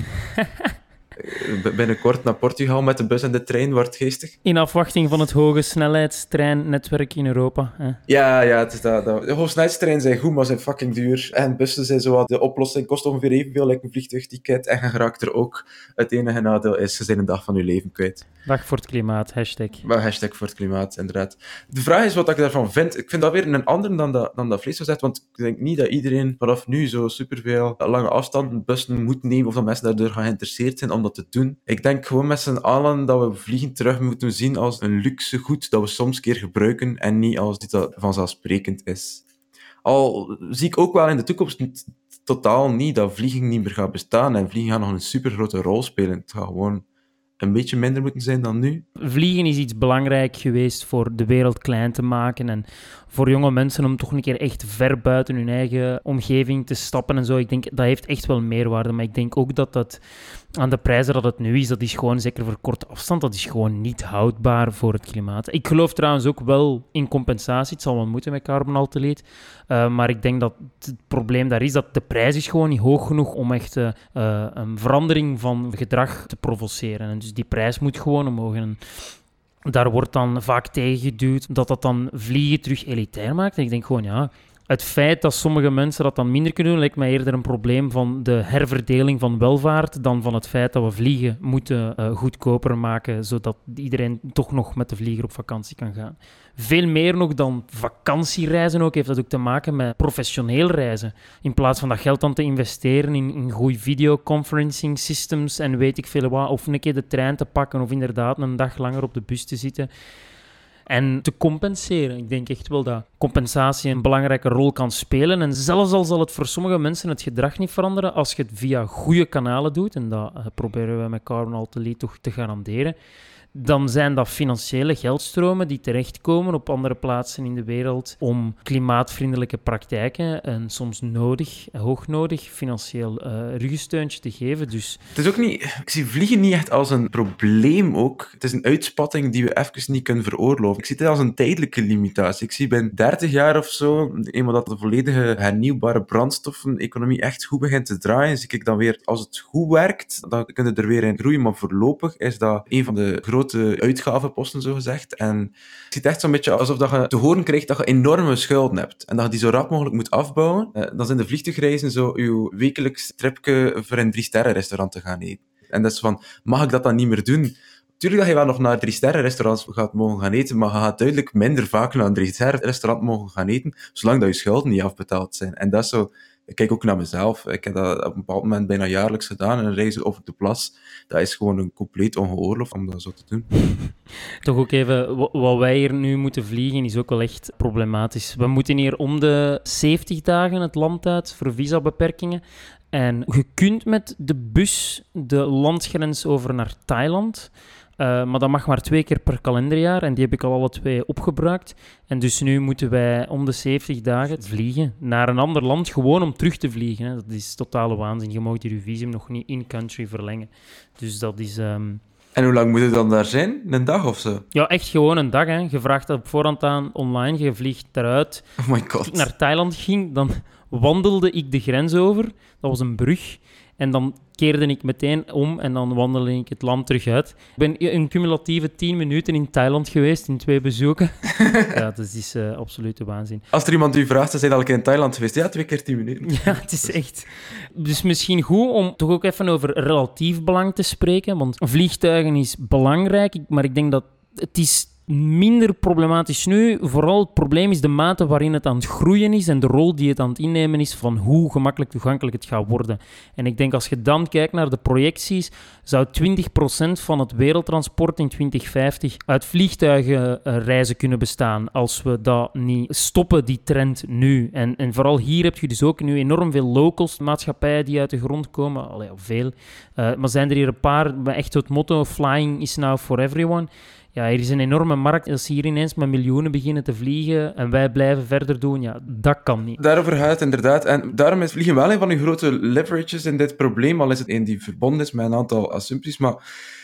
B: Binnenkort naar Portugal met de bus en de trein wordt geestig.
A: In afwachting van het hoge snelheidstreinnetwerk in Europa. Hè?
B: Ja, ja, het is dat, dat. De hogesnelheidstreinen zijn goed, maar zijn fucking duur. En bussen zijn zo wat de oplossing. Kost ongeveer evenveel like een vliegtuigticket. En je geraakt er ook. Het enige nadeel is, je bent een dag van je leven kwijt.
A: Dag voor het klimaat, hashtag.
B: Maar hashtag voor het klimaat, inderdaad. De vraag is wat ik daarvan vind. Ik vind dat weer een ander dan dat, dan dat Vlees zo zegt, want ik denk niet dat iedereen vanaf nu zo superveel lange afstanden bussen moet nemen, of dat mensen daardoor gaan geïnteresseerd zijn om dat te doen. Ik denk gewoon met z'n allen dat we vliegen terug moeten zien als een luxe goed dat we soms keer gebruiken en niet als iets dat vanzelfsprekend is. Al zie ik ook wel in de toekomst niet, totaal niet dat vliegen niet meer gaat bestaan en vliegen gaat nog een supergrote rol spelen. Het gaat gewoon een beetje minder moeten zijn dan nu.
A: Vliegen is iets belangrijk geweest voor de wereld klein te maken en voor jonge mensen om toch een keer echt ver buiten hun eigen omgeving te stappen en zo. Ik denk, dat heeft echt wel meerwaarde, maar ik denk ook dat dat aan de prijzen dat het nu is, dat is gewoon, zeker voor korte afstand, dat is gewoon niet houdbaar voor het klimaat. Ik geloof trouwens ook wel in compensatie, het zal wel moeten met carbonalteleed, uh, maar ik denk dat het probleem daar is dat de prijs is gewoon niet hoog genoeg om echt uh, een verandering van gedrag te provoceren. En dus die prijs moet gewoon omhoog. En daar wordt dan vaak tegen geduwd dat dat dan vliegen terug elitair maakt. En ik denk gewoon, ja, het feit dat sommige mensen dat dan minder kunnen doen, lijkt mij eerder een probleem van de herverdeling van welvaart dan van het feit dat we vliegen moeten uh, goedkoper maken, zodat iedereen toch nog met de vlieger op vakantie kan gaan. Veel meer nog dan vakantiereizen ook, heeft dat ook te maken met professioneel reizen. In plaats van dat geld dan te investeren in, in goede videoconferencing systems en weet ik veel wat, of een keer de trein te pakken of inderdaad een dag langer op de bus te zitten. En te compenseren. Ik denk echt wel dat compensatie een belangrijke rol kan spelen. En zelfs al zal het voor sommige mensen het gedrag niet veranderen, als je het via goede kanalen doet, en dat uh, proberen we met carbonalteleed toch te garanderen, dan zijn dat financiële geldstromen die terechtkomen op andere plaatsen in de wereld om klimaatvriendelijke praktijken en soms nodig, hoog nodig, financieel uh, ruggensteuntje te geven. Dus
B: het is ook niet... Ik zie vliegen niet echt als een probleem ook. Het is een uitspatting die we even niet kunnen veroorloven. Ik zie het als een tijdelijke limitatie. Ik zie bij dertig jaar of zo, eenmaal dat de volledige hernieuwbare brandstoffen-economie echt goed begint te draaien, zie ik dan weer, als het goed werkt, dan kun je er weer in groeien. Maar voorlopig is dat een van de grote uitgavenposten, zo gezegd. En het ziet echt zo'n beetje alsof dat je te horen krijgt dat je enorme schulden hebt. En dat je die zo rap mogelijk moet afbouwen. Uh, dan zijn de vliegtuigreizen zo je wekelijks tripje voor een drie-sterren-restaurant te gaan eten. En dat is van, mag ik dat dan niet meer doen? Tuurlijk dat je wel nog naar drie-sterren-restaurants gaat mogen gaan eten, maar je gaat duidelijk minder vaak naar een drie-sterren-restaurant mogen gaan eten, zolang dat je schulden niet afbetaald zijn. En dat is zo... Ik kijk ook naar mezelf. Ik heb dat op een bepaald moment bijna jaarlijks gedaan. En een reis over de plas, dat is gewoon een compleet ongeoorloofd om dat zo te doen.
A: Toch ook even, wat wij hier nu moeten vliegen is ook wel echt problematisch. We moeten hier om de zeventig dagen het land uit voor visabeperkingen. En je kunt met de bus de landsgrens over naar Thailand. Uh, maar dat mag maar twee keer per kalenderjaar en die heb ik al alle twee opgebruikt. En dus nu moeten wij om de zeventig dagen vliegen naar een ander land, gewoon om terug te vliegen. Hè. Dat is totale waanzin. Je mag je visum nog niet in-country verlengen. Dus dat is... Um...
B: En hoe lang moet het dan daar zijn? Een dag of zo?
A: Ja, echt gewoon een dag. Hè. Je vraagt dat op voorhand aan online, je vliegt eruit.
B: Oh my god.
A: Als ik naar Thailand ging, dan wandelde ik de grens over. Dat was een brug. En dan keerde ik meteen om en dan wandelde ik het land terug uit. Ik ben een cumulatieve tien minuten in Thailand geweest, in twee bezoeken. Ja, dat is uh, absolute waanzin.
B: Als er iemand u vraagt, dan zijn al een keer in Thailand geweest. Ja, twee keer tien minuten.
A: Ja, het is echt... Dus misschien goed om toch ook even over relatief belang te spreken, want vliegtuigen is belangrijk, maar ik denk dat het is minder problematisch nu. Vooral het probleem is de mate waarin het aan het groeien is en de rol die het aan het innemen is van hoe gemakkelijk toegankelijk het gaat worden. En ik denk als je dan kijkt naar de projecties, zou twintig procent van het wereldtransport in twintig vijftig uit vliegtuigenreizen kunnen bestaan als we dat niet stoppen, die trend nu. En, en vooral hier heb je dus ook nu enorm veel locals, maatschappijen die uit de grond komen. Allee, veel. Uh, maar zijn er hier een paar met echt het motto flying is now for everyone. Ja, er is een enorme markt. Als ze hier ineens met miljoenen beginnen te vliegen en wij blijven verder doen, ja, dat kan niet.
B: Daarover gaat het inderdaad. En daarom is vliegen wel een van de grote leverages in dit probleem, al is het een die verbonden is met een aantal assumpties, maar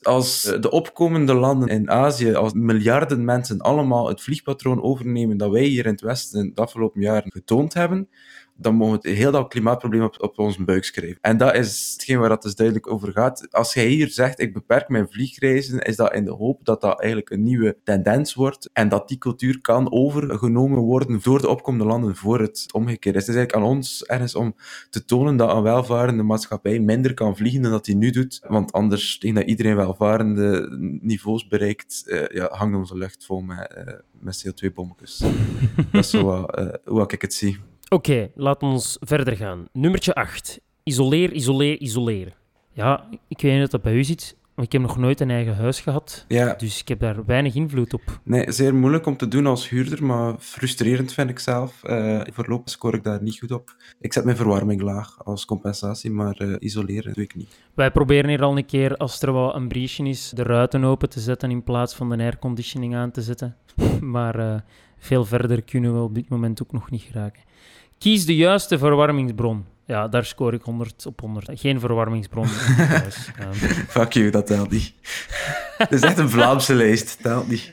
B: Als de opkomende landen in Azië, als miljarden mensen allemaal het vliegpatroon overnemen dat wij hier in het Westen de afgelopen jaren getoond hebben, dan mogen we heel dat klimaatprobleem op, op onze buik schrijven. En dat is hetgeen waar het dus duidelijk over gaat. Als jij hier zegt, ik beperk mijn vliegreizen, is dat in de hoop dat dat eigenlijk een nieuwe tendens wordt en dat die cultuur kan overgenomen worden door de opkomende landen voor het omgekeerd is. Het is eigenlijk aan ons ergens om te tonen dat een welvarende maatschappij minder kan vliegen dan dat hij nu doet, want anders, tegen dat iedereen welvarende niveaus bereikt, uh, ja, hangt onze lucht vol met, uh, met C O twee bommetjes. Dat is zo uh, hoe ik het zie.
A: Oké, okay, laat ons verder gaan. Nummertje acht. Isoleer, isoleer, isoleer. Ja, ik weet niet of dat bij u zit, maar ik heb nog nooit een eigen huis gehad. Ja. Dus ik heb daar weinig invloed op.
B: Nee, zeer moeilijk om te doen als huurder, maar frustrerend vind ik zelf. Uh, voorlopig scoor ik daar niet goed op. Ik zet mijn verwarming laag als compensatie, maar uh, isoleren doe ik niet.
A: Wij proberen hier al een keer, als er wel een briesje is, de ruiten open te zetten in plaats van de airconditioning aan te zetten. Maar uh, veel verder kunnen we op dit moment ook nog niet geraken. Kies de juiste verwarmingsbron. Ja, daar scoor ik honderd op honderd. Geen verwarmingsbron in het huis. Um.
B: Fuck you, dat telt niet. Het is echt een Vlaamse lijst, telt niet.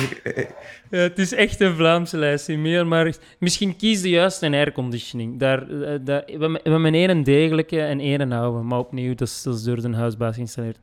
A: Ja, het is echt een Vlaamse lijst. Meer, maar misschien kies de juiste airconditioning. Daar, daar, we hebben één degelijke en één oude, maar opnieuw, dat is, dat is door de huisbaas geïnstalleerd.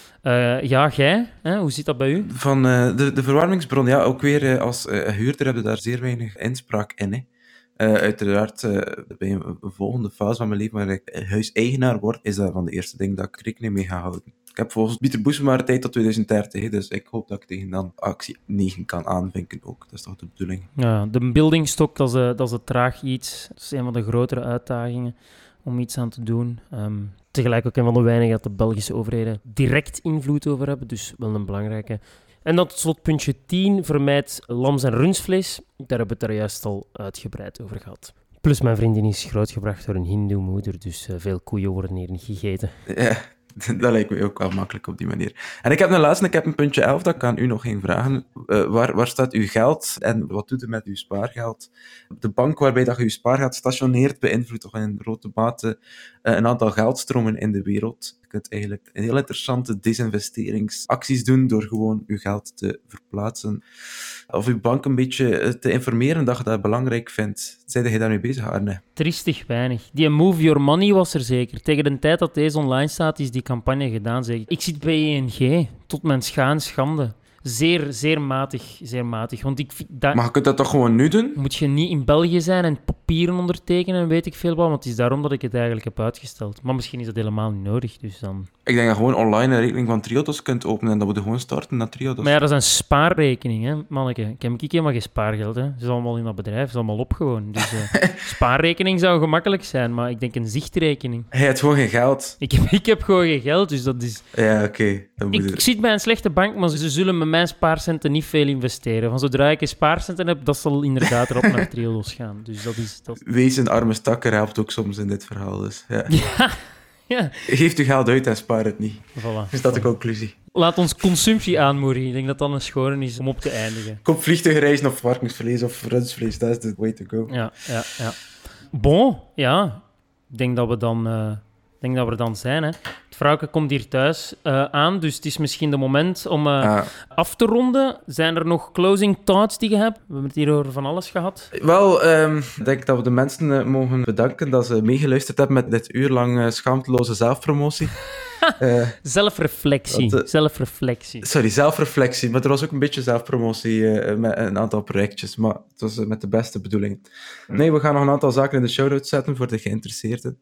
A: Uh, ja, jij? Hè? Hoe zit dat bij u?
B: Van uh, de, de verwarmingsbron, ja, ook weer uh, als uh, huurder heb je daar zeer weinig inspraak in, hè. Uh, uiteraard, uh, bij een volgende fase van mijn leven, waar ik huiseigenaar word, is dat van de eerste ding dat ik rekening mee ga houden. Ik heb volgens Pieter Boesema tijd tot twintig dertig, dus ik hoop dat ik tegen dan actie negen kan aanvinken ook. Dat is toch de bedoeling.
A: Ja, de buildingstok, dat is, uh, dat is een traag iets. Dat is een van de grotere uitdagingen om iets aan te doen. Um, tegelijk ook een van de weinigen dat de Belgische overheden direct invloed over hebben, dus wel een belangrijke. En dan tot slot puntje tien, vermijd lams- en rundvlees. Daar hebben we het er juist al uitgebreid over gehad. Plus mijn vriendin is grootgebracht door een hindoe-moeder, dus uh, veel koeien worden hier niet gegeten.
B: Ja, dat lijkt me ook wel makkelijk op die manier. En ik heb een laatste, ik heb een puntje elf, dat kan u nog geen vragen. Uh, waar, waar staat uw geld en wat doet u met uw spaargeld? De bank waarbij dat je uw spaargeld stationeert beïnvloedt toch in grote mate uh, een aantal geldstromen in de wereld. Je kunt eigenlijk een heel interessante desinvesteringsacties doen door gewoon uw geld te verplaatsen. Of uw bank een beetje te informeren dat je dat belangrijk vindt. Zijn jij daarmee bezig, Arne?
A: Triestig weinig. Die Move Your Money was er zeker. Tegen de tijd dat deze online staat, is die campagne gedaan, zeg ik. Ik zit bij I N G, tot mijn scha en schande. Zeer, zeer matig, zeer matig. Want ik, dat...
B: Maar je kunt dat toch gewoon nu doen?
A: Moet je niet in België zijn en papieren ondertekenen en weet ik veel wat, want het is daarom dat ik het eigenlijk heb uitgesteld. Maar misschien is dat helemaal niet nodig, dus dan...
B: Ik denk dat je gewoon online een rekening van Triodos kunt openen en dat we gewoon starten naar Triodos.
A: Maar ja, dat is een spaarrekening, hè, manneke. Ik heb ik helemaal geen spaargeld, hè. Het is allemaal in dat bedrijf, het is allemaal opgewoon. Dus uh, spaarrekening zou gemakkelijk zijn, maar ik denk een zichtrekening.
B: Hij heeft gewoon geen geld.
A: Ik heb, ik heb gewoon geen geld, dus dat is...
B: Ja, oké. Okay.
A: Ik, ik zit bij een slechte bank, maar ze zullen met mijn spaarcenten niet veel investeren. Van zodra ik een spaarcenten heb, dat zal inderdaad erop naar Triodos gaan. Dus dat is... Dat...
B: Wees een arme stakker helpt ook soms in dit verhaal, dus ja.
A: Ja. Ja.
B: Geef uw geld uit en spaar het niet.
A: Voilà.
B: Is dat de conclusie?
A: Laat ons consumptie aanmoedigen. Ik denk dat dat een schone is om op te eindigen.
B: Koop vliegtuigreizen of varkensvlees of rundvlees. Dat is the way to go.
A: Ja, ja, ja. Bon, ja. Ik denk dat we dan, uh, ik denk dat we er dan zijn. Hè. Het vrouwke komt hier thuis uh, aan, dus het is misschien de moment om uh, ah. af te ronden. Zijn er nog closing thoughts die je hebt? We hebben het hier over van alles gehad.
B: Wel, um, ik denk dat we de mensen uh, mogen bedanken dat ze meegeluisterd hebben met dit uur lang uh, schaamteloze zelfpromotie.
A: Uh, zelfreflectie. Dat, uh, zelfreflectie.
B: Sorry, zelfreflectie. Maar er was ook een beetje zelfpromotie uh, met een aantal projectjes. Maar het was uh, met de beste bedoelingen. Nee, we gaan nog een aantal zaken in de show-notes zetten voor de geïnteresseerden.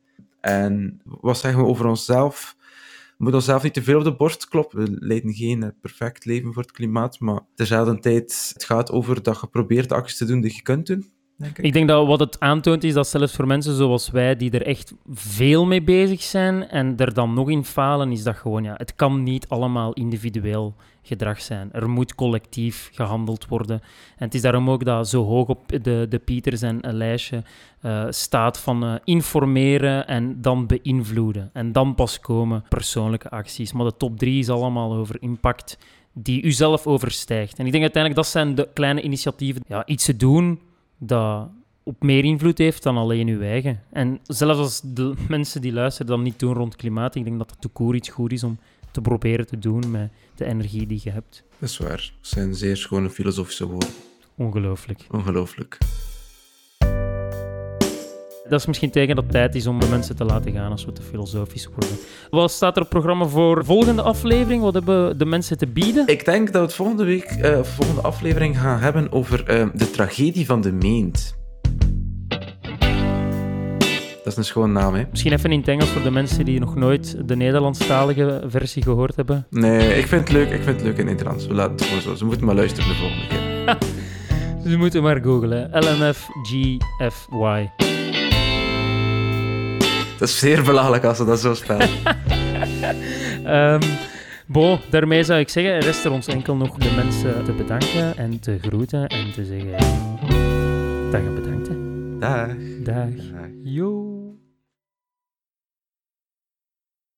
B: En wat zeggen we over onszelf? We moeten onszelf niet te veel op de borst kloppen. We leiden geen uh, perfect leven voor het klimaat. Maar terzelfde tijd, het gaat over dat je probeert de acties te doen die je kunt doen. Denk ik.
A: ik denk dat wat het aantoont is dat zelfs voor mensen zoals wij, die er echt veel mee bezig zijn en er dan nog in falen, is dat gewoon, ja, het kan niet allemaal individueel gedrag zijn. Er moet collectief gehandeld worden. En het is daarom ook dat zo hoog op de, de Pieters en een lijstje uh, staat van uh, informeren en dan beïnvloeden. En dan pas komen persoonlijke acties. Maar de top drie is allemaal over impact die u zelf overstijgt. En ik denk uiteindelijk, dat zijn de kleine initiatieven. Ja, iets te doen dat op meer invloed heeft dan alleen uw eigen. En zelfs als de mensen die luisteren dan niet doen rond klimaat, ik denk dat het tout court iets goed is om te proberen te doen met de energie die je hebt.
B: Dat is waar. Dat zijn zeer schone filosofische woorden.
A: Ongelooflijk.
B: Ongelooflijk.
A: Dat is misschien tegen dat het tijd is om de mensen te laten gaan als we te filosofisch worden. Wat staat er op het programma voor volgende aflevering? Wat hebben de mensen te bieden?
B: Ik denk dat we het volgende week, uh, volgende aflevering gaan hebben over uh, de tragedie van de Meent. Dat is een schoon naam, hè?
A: Misschien even in het Engels voor de mensen die nog nooit de Nederlandstalige versie gehoord hebben.
B: Nee, ik vind het leuk, ik vind het leuk in het Nederlands. We laten het gewoon zo. Ze moeten maar luisteren de volgende keer.
A: Ze moeten maar googlen. L M F G F Y.
B: Dat is zeer belachelijk als ze dat zo spellen.
A: um, Bo, daarmee zou ik zeggen, rest er ons enkel nog de mensen te bedanken en te groeten en te zeggen... Dag en bedankt, hè.
B: Dag.
A: Dag.
B: Dag.
A: Yo.